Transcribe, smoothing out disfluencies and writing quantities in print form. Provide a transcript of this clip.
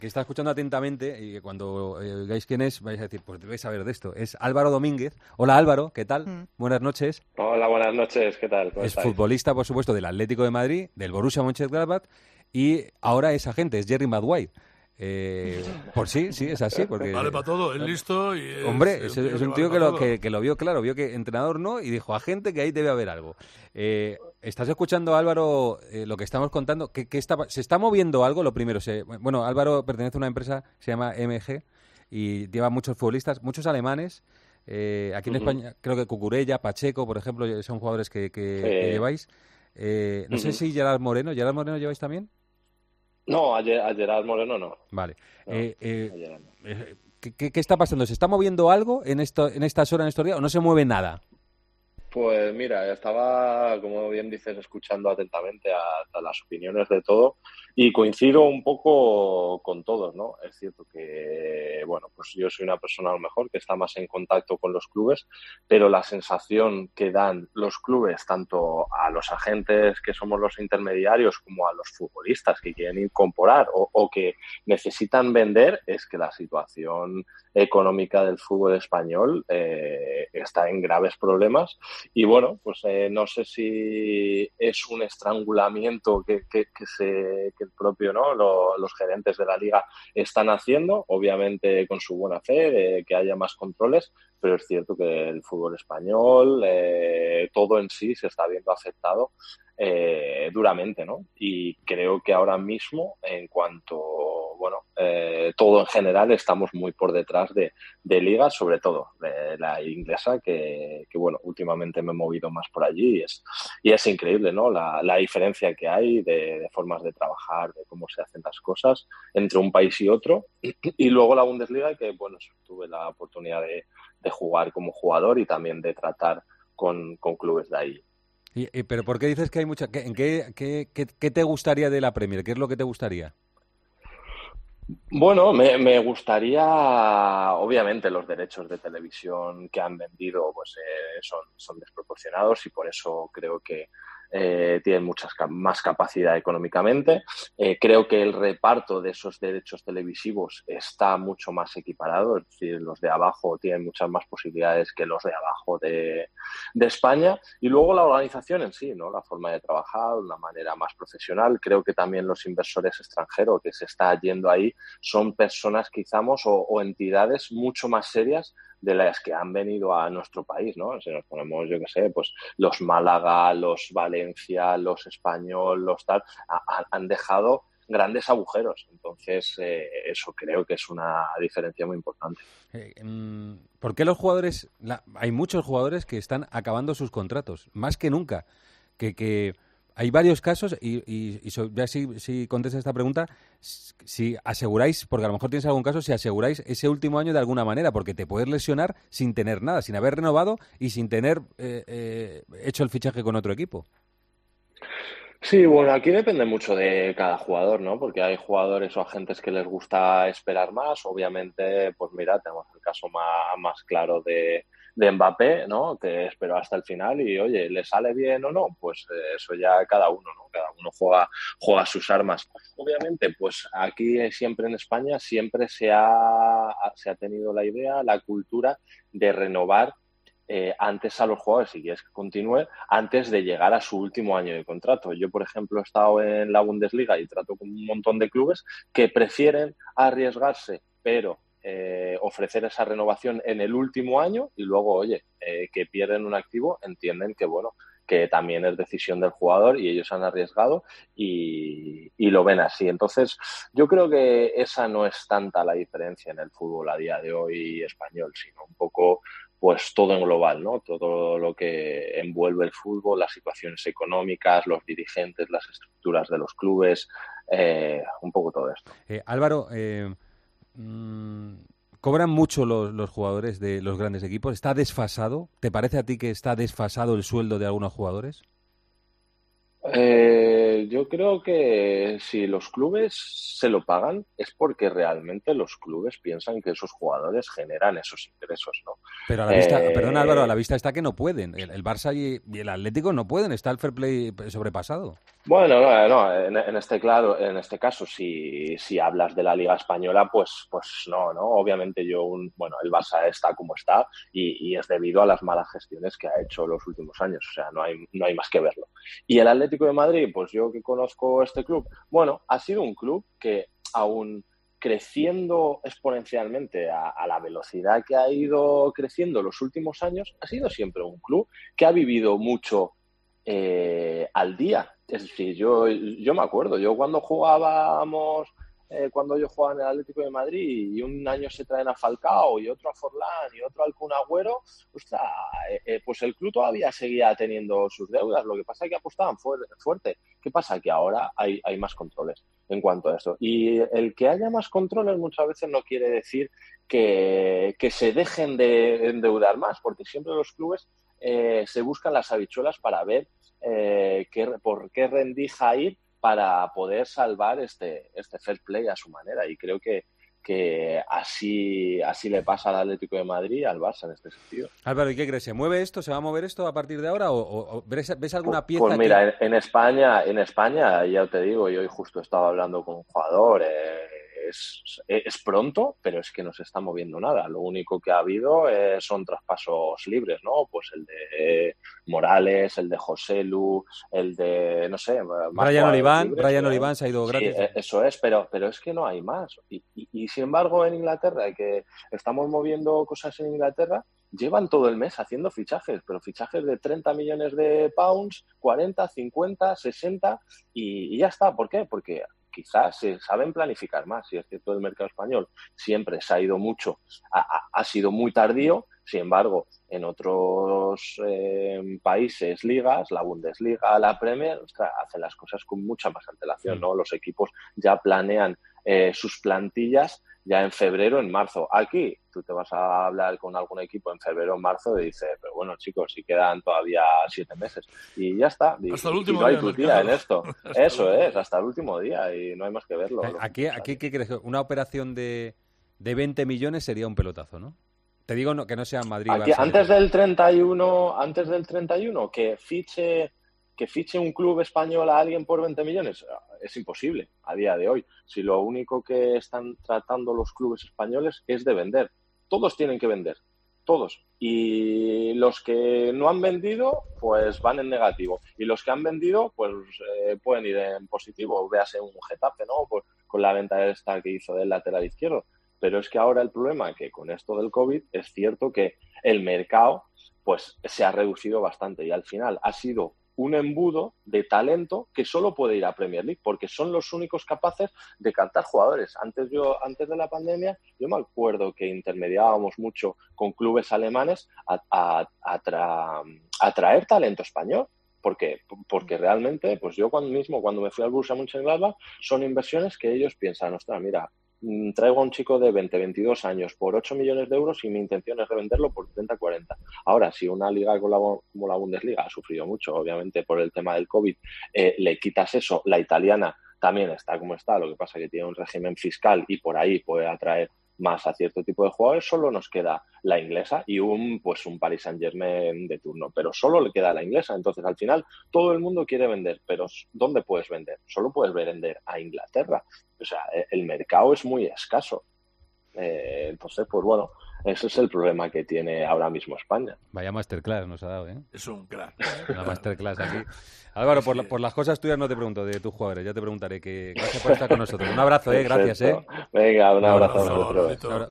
que está escuchando atentamente y que cuando veáis quién es, vais a decir, pues debéis saber de esto. Es Álvaro Domínguez. Hola Álvaro, ¿qué tal? Buenas noches. Hola, buenas noches, ¿qué tal? ¿Cómo Es estáis? futbolista, por supuesto, del Atlético de Madrid, del Borussia Mönchengladbach y ahora es agente, es Jerry Maguire. Por sí, sí, es así, porque... Vale para todo, es listo y Hombre, es un tío vale para todo. que lo vio claro, vio que entrenador no y dijo, agente, que ahí debe haber algo. ¿Estás escuchando, Álvaro, lo que estamos contando? ¿Se está moviendo algo? Lo primero, bueno, Álvaro pertenece a una empresa que se llama MG y lleva muchos futbolistas, muchos alemanes. Aquí en España, creo que Cucurella, Pacheco, por ejemplo, son jugadores que lleváis. No sé si ¿Gerard Moreno lleváis también? No, a Gerard Moreno no. Vale. No, a Gerard no. ¿Qué está pasando? ¿Se está moviendo algo en estas horas, en estos días, o no se mueve nada? Pues mira, estaba, como bien dices, escuchando atentamente a las opiniones de todo y coincido un poco con todos, ¿no? Es cierto que, bueno, pues yo soy una persona a lo mejor que está más en contacto con los clubes, pero la sensación que dan los clubes, tanto a los agentes que somos los intermediarios como a los futbolistas que quieren incorporar o que necesitan vender, es que la situación económica del fútbol español está en graves problemas. Y bueno, pues no sé si es un estrangulamiento que el propio, ¿no? Los gerentes de la liga están haciendo, obviamente con su buena fe, de que haya más controles, pero es cierto que el fútbol español, todo en sí se está viendo afectado duramente, ¿no? Y creo que ahora mismo, en cuanto, bueno, todo en general, estamos muy por detrás de ligas, sobre todo de la inglesa, que bueno, últimamente me he movido más por allí y es increíble, ¿no? La diferencia que hay de formas de trabajar, de cómo se hacen las cosas entre un país y otro. Y luego la Bundesliga, que bueno, tuve la oportunidad de jugar como jugador y también de tratar con clubes de ahí. ¿Pero por qué dices que hay mucha... ¿Qué te gustaría de la Premier? ¿Qué es lo que te gustaría? Bueno, me gustaría, obviamente, los derechos de televisión que han vendido pues son desproporcionados y por eso creo que tienen más capacidad económicamente. Creo que el reparto de esos derechos televisivos está mucho más equiparado, es decir, los de abajo tienen muchas más posibilidades que los de abajo de España. Y luego la organización en sí, ¿no? La forma de trabajar, una manera más profesional. Creo que también los inversores extranjeros que se está yendo ahí son personas quizás o entidades mucho más serias de las que han venido a nuestro país, ¿no? Si nos ponemos, yo qué sé, pues los Málaga, los Valencia, los Español, los tal, han dejado grandes agujeros. Entonces, eso creo que es una diferencia muy importante. ¿Por qué los jugadores... hay muchos jugadores que están acabando sus contratos, más que nunca, que hay varios casos ya si contestas esta pregunta, si aseguráis, porque a lo mejor tienes algún caso, si aseguráis ese último año de alguna manera, porque te puedes lesionar sin tener nada, sin haber renovado y sin tener hecho el fichaje con otro equipo. Sí, bueno, aquí depende mucho de cada jugador, ¿no? Porque hay jugadores o agentes que les gusta esperar más. Obviamente, pues mira, tenemos el caso más claro de Mbappé, ¿no? Que esperó hasta el final y, oye, ¿le sale bien o no? Pues eso ya cada uno, ¿no? Cada uno juega sus armas. Obviamente, pues aquí siempre en España siempre se ha tenido la idea, la cultura de renovar antes a los jugadores, si quieres que continúe, antes de llegar a su último año de contrato. Yo, por ejemplo, he estado en la Bundesliga y trato con un montón de clubes que prefieren arriesgarse, pero ofrecer esa renovación en el último año y luego, oye, que pierden un activo, entienden que, bueno, que también es decisión del jugador y ellos han arriesgado y lo ven así. Entonces, yo creo que esa no es tanta la diferencia en el fútbol a día de hoy español, sino un poco pues todo en global, ¿no? Todo lo que envuelve el fútbol, las situaciones económicas, los dirigentes, las estructuras de los clubes, un poco todo esto. Álvaro, ¿cobran mucho los jugadores de los grandes equipos? ¿Está desfasado? ¿Te parece a ti que está desfasado el sueldo de algunos jugadores? Yo creo que si los clubes se lo pagan es porque realmente los clubes piensan que esos jugadores generan esos ingresos, ¿no? Pero a la vista, perdona Álvaro, a la Eh, vista está que no pueden. El Barça y el Atlético no pueden, está el fair play sobrepasado. Bueno, no, en este caso, si hablas de la Liga Española, pues no, ¿no? Obviamente bueno, el Barça está como está y es debido a las malas gestiones que ha hecho los últimos años, o sea, no hay más que verlo. Y el Atlético de Madrid, pues yo que conozco este club, bueno, ha sido un club que aún creciendo exponencialmente a la velocidad que ha ido creciendo los últimos años, ha sido siempre un club que ha vivido mucho al día. Es decir, yo me acuerdo, cuando yo jugaba en el Atlético de Madrid y un año se traen a Falcao y otro a Forlán y otro al Kun Agüero, ostras, pues el club todavía seguía teniendo sus deudas. Lo que pasa es que apostaban fuerte. ¿Qué pasa? Que ahora hay más controles en cuanto a esto. Y el que haya más controles muchas veces no quiere decir que se dejen de endeudar más, porque siempre los clubes se buscan las habichuelas para ver por qué rendija ir para poder salvar este fair play a su manera. Y creo que así le pasa al Atlético de Madrid y al Barça en este sentido. Álvaro, ¿y qué crees? ¿Se mueve esto? ¿Se va a mover esto a partir de ahora? ¿O ves alguna Pues pieza que...? mira, en España, ya te digo, yo hoy justo estaba hablando con un jugador, es pronto, pero es que no se está moviendo nada. Lo único que ha habido son traspasos libres, ¿no? Pues el de Morales, el de Joselu, el de, no sé, más jugadores libres, Brian obviamente. Oliván se ha ido Sí, gratis. eso es, pero es que no hay más. Y sin embargo, en Inglaterra, que estamos moviendo cosas en Inglaterra, llevan todo el mes haciendo fichajes, pero fichajes de 30 millones de pounds, 40, 50, 60 y ya está. ¿Por qué? Porque quizás se saben planificar más. Y es cierto, el mercado español siempre se ha ido mucho, ha sido muy tardío. Sin embargo, en otros países, ligas, la Bundesliga, la Premier, ostras, hacen las cosas con mucha más antelación, ¿no? Los equipos ya planean sus plantillas ya en febrero, en marzo. Aquí tú te vas a hablar con algún equipo en febrero o marzo y dices, pero bueno, chicos, si quedan todavía 7 meses. Y ya está. Hasta el Y último no día hay de tutía mercado. en esto. Hasta el Eso último es, día. hasta el último día y no hay más que verlo. Aquí, ¿qué crees? Una operación de 20 millones sería un pelotazo, ¿no? Te digo que no sea Madrid, Aquí, Barça. antes del 31, que fiche un club español a alguien por 20 millones, es imposible a día de hoy. Si lo único que están tratando los clubes españoles es de vender. Todos tienen que vender, todos. Y los que no han vendido, pues van en negativo. Y los que han vendido, pues pueden ir en positivo. Véase un Getafe, ¿no? Pues, con la venta esta que hizo del lateral izquierdo. Pero es que ahora el problema es que con esto del COVID es cierto que el mercado pues se ha reducido bastante y al final ha sido un embudo de talento que solo puede ir a Premier League porque son los únicos capaces de captar jugadores. Antes de la pandemia, yo me acuerdo que intermediábamos mucho con clubes alemanes a traer talento español. Porque realmente, pues yo cuando me fui al Borussia Mönchengladbach, son inversiones que ellos piensan, ostras, mira, traigo a un chico de 20, 22 años por 8 millones de euros y mi intención es revenderlo por 30, 40. Ahora, si una liga como la Bundesliga ha sufrido mucho, obviamente, por el tema del COVID, le quitas eso, la italiana también está como está, lo que pasa es que tiene un régimen fiscal y por ahí puede atraer más a cierto tipo de jugadores, solo nos queda la inglesa y un Paris Saint-Germain de turno, pero solo le queda la inglesa. Entonces, al final, todo el mundo quiere vender, pero ¿dónde puedes vender? Solo puedes vender a Inglaterra. O sea, el mercado es muy escaso. Entonces, pues bueno, ese es el problema que tiene ahora mismo España. Vaya masterclass nos ha dado, ¿eh? Es un crack. Una masterclass aquí. Álvaro, por las cosas tuyas no te pregunto de tus jugadores, ya te preguntaré. Gracias por estar con nosotros. Un abrazo, gracias, Perfecto. Venga, un abrazo a Un abrazo, vosotros. Alberto.